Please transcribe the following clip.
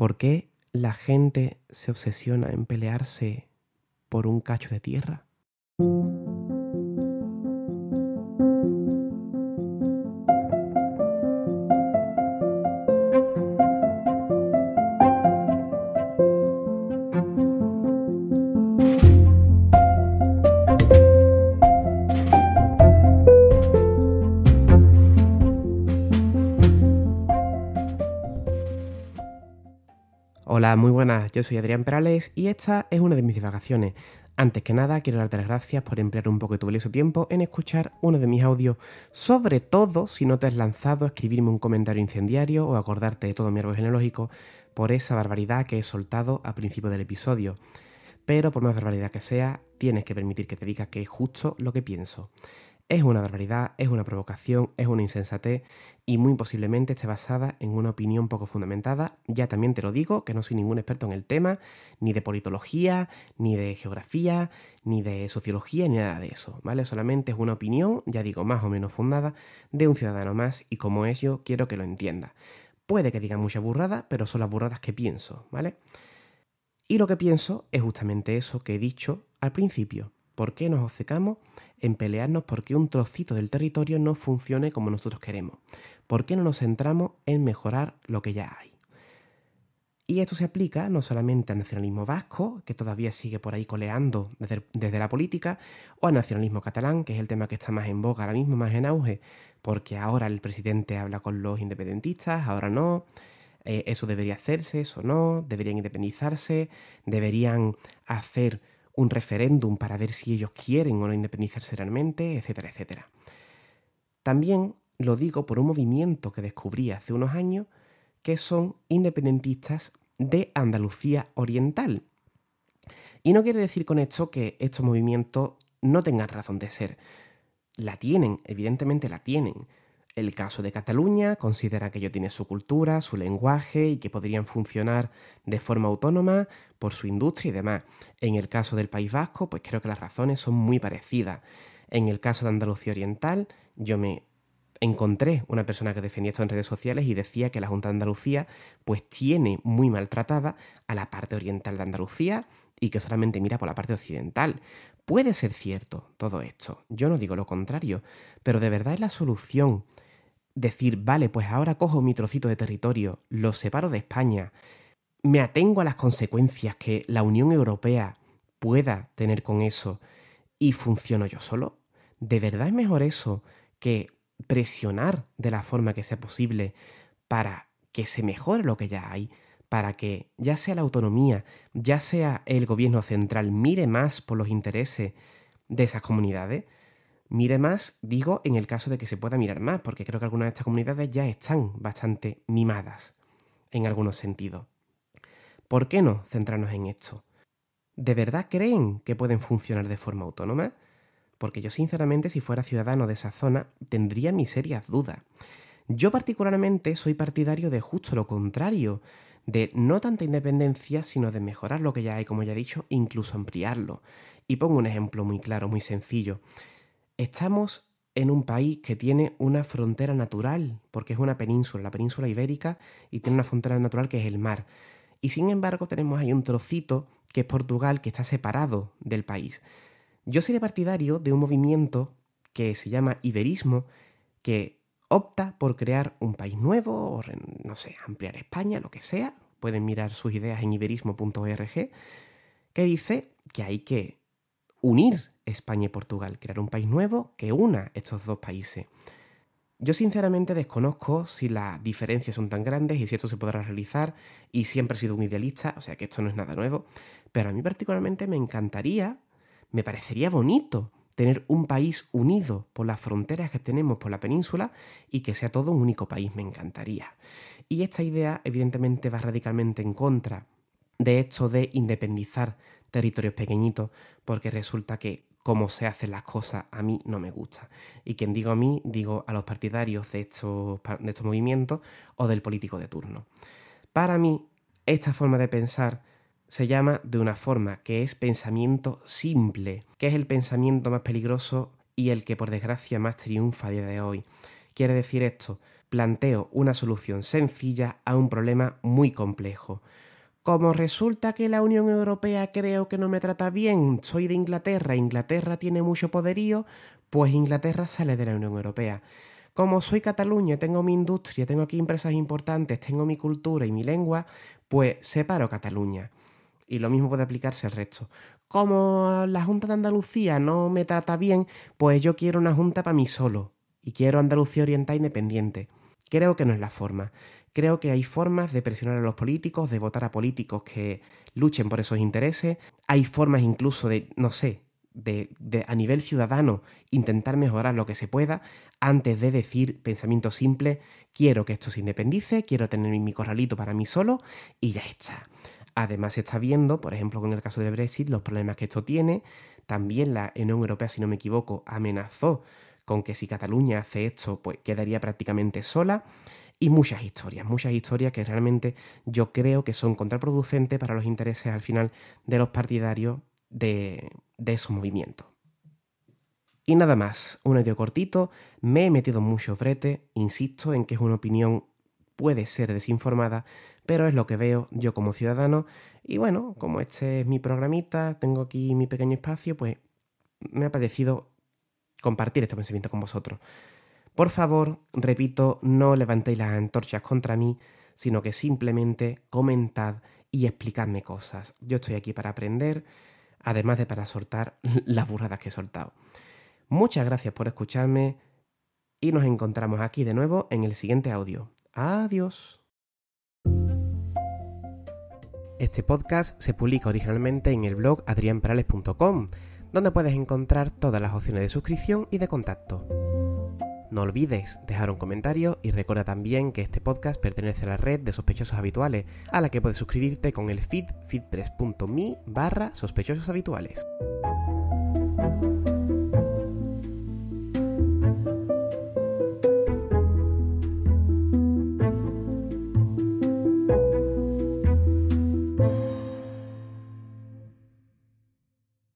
¿Por qué la gente se obsesiona en pelearse por un cacho de tierra? Hola, muy buenas, yo soy Adrián Perales y esta es una de mis divagaciones. Antes que nada, quiero darte las gracias por emplear un poco de tu valioso tiempo en escuchar uno de mis audios, sobre todo si no te has lanzado a escribirme un comentario incendiario o acordarte de todo mi árbol genealógico por esa barbaridad que he soltado al principio del episodio. Pero por más barbaridad que sea, tienes que permitir que te diga que es justo lo que pienso. Es una barbaridad, es una provocación, es una insensatez y muy posiblemente esté basada en una opinión poco fundamentada. Ya también te lo digo, que no soy ningún experto en el tema, ni de politología, ni de geografía, ni de sociología, ni nada de eso, ¿vale? Solamente es una opinión, ya digo, más o menos fundada, de un ciudadano más y como es yo, quiero que lo entienda. Puede que diga mucha burrada, pero son las burradas que pienso, ¿vale? Y lo que pienso es justamente eso que he dicho al principio. ¿Por qué nos obcecamos en pelearnos porque un trocito del territorio no funcione como nosotros queremos? ¿Por qué no nos centramos en mejorar lo que ya hay? Y esto se aplica no solamente al nacionalismo vasco, que todavía sigue por ahí coleando desde la política, o al nacionalismo catalán, que es el tema que está más en boga ahora mismo, más en auge, porque ahora el presidente habla con los independentistas, ahora no. Eso debería hacerse, eso no, deberían independizarse, deberían hacer un referéndum para ver si ellos quieren o no independizarse realmente, etcétera, etcétera. También lo digo por un movimiento que descubrí hace unos años, que son independentistas de Andalucía Oriental. Y no quiere decir con esto que estos movimientos no tengan razón de ser. La tienen, evidentemente la tienen. El caso de Cataluña considera que ello tiene su cultura, su lenguaje y que podrían funcionar de forma autónoma por su industria y demás. En el caso del País Vasco, pues creo que las razones son muy parecidas. En el caso de Andalucía Oriental, yo me encontré una persona que defendía esto en redes sociales y decía que la Junta de Andalucía pues tiene muy maltratada a la parte oriental de Andalucía y que solamente mira por la parte occidental. Puede ser cierto todo esto, yo no digo lo contrario, pero ¿de verdad es la solución decir, vale, pues ahora cojo mi trocito de territorio, lo separo de España, me atengo a las consecuencias que la Unión Europea pueda tener con eso y funciono yo solo? ¿De verdad es mejor eso que presionar de la forma que sea posible para que se mejore lo que ya hay, para que ya sea la autonomía, ya sea el gobierno central, mire más por los intereses de esas comunidades? Mire más, digo, en el caso de que se pueda mirar más, porque creo que algunas de estas comunidades ya están bastante mimadas en algunos sentidos. ¿Por qué no centrarnos en esto? ¿De verdad creen que pueden funcionar de forma autónoma? Porque yo sinceramente, si fuera ciudadano de esa zona, tendría mis serias dudas. Yo particularmente soy partidario de justo lo contrario, de no tanta independencia, sino de mejorar lo que ya hay, como ya he dicho, incluso ampliarlo. Y pongo un ejemplo muy claro, muy sencillo. Estamos en un país que tiene una frontera natural, porque es una península, la península ibérica, y tiene una frontera natural que es el mar. Y sin embargo tenemos ahí un trocito que es Portugal, que está separado del país. Yo sería partidario de un movimiento que se llama iberismo, que opta por crear un país nuevo, o no sé, ampliar España, lo que sea. Pueden mirar sus ideas en iberismo.org, que dice que hay que unir España y Portugal, crear un país nuevo que una estos dos países. Yo sinceramente desconozco si las diferencias son tan grandes y si esto se podrá realizar, y siempre he sido un idealista, o sea que esto no es nada nuevo, pero a mí particularmente me encantaría, me parecería bonito tener un país unido por las fronteras que tenemos por la península y que sea todo un único país, me encantaría. Y esta idea evidentemente va radicalmente en contra de esto de independizar territorios pequeñitos, porque resulta que cómo se hacen las cosas a mí no me gusta. Y quien digo a mí, digo a los partidarios de estos movimientos o del político de turno. Para mí, esta forma de pensar se llama de una forma que es pensamiento simple, que es el pensamiento más peligroso y el que por desgracia más triunfa a día de hoy. Quiere decir esto, planteo una solución sencilla a un problema muy complejo. Como resulta que la Unión Europea creo que no me trata bien, soy de Inglaterra, Inglaterra tiene mucho poderío, pues Inglaterra sale de la Unión Europea. Como soy Cataluña, tengo mi industria, tengo aquí empresas importantes, tengo mi cultura y mi lengua, pues separo Cataluña. Y lo mismo puede aplicarse al resto. Como la Junta de Andalucía no me trata bien, pues yo quiero una junta para mí solo. Y quiero Andalucía Oriental independiente. Creo que no es la forma. Creo que hay formas de presionar a los políticos, de votar a políticos que luchen por esos intereses. Hay formas incluso de, no sé, de a nivel ciudadano intentar mejorar lo que se pueda antes de decir pensamiento simple, quiero que esto se independice, quiero tener mi corralito para mí solo y ya está. Además se está viendo, por ejemplo, con el caso del Brexit, los problemas que esto tiene. También la Unión Europea, si no me equivoco, amenazó con que si Cataluña hace esto, pues quedaría prácticamente sola. Y muchas historias que realmente yo creo que son contraproducentes para los intereses al final de los partidarios de esos movimientos. Y nada más, un audio cortito, me he metido mucho brete, insisto en que es una opinión, puede ser desinformada, pero es lo que veo yo como ciudadano, y bueno, como este es mi programita, tengo aquí mi pequeño espacio, pues me ha parecido compartir este pensamiento con vosotros. Por favor, repito, no levantéis las antorchas contra mí, sino que simplemente comentad y explicadme cosas. Yo estoy aquí para aprender, además de para soltar las burradas que he soltado. Muchas gracias por escucharme y nos encontramos aquí de nuevo en el siguiente audio. Adiós. Este podcast se publica originalmente en el blog adrianperales.com, donde puedes encontrar todas las opciones de suscripción y de contacto. No olvides dejar un comentario y recuerda también que este podcast pertenece a la red de sospechosos habituales, a la que puedes suscribirte con el feed feedpress.me/sospechosos habituales.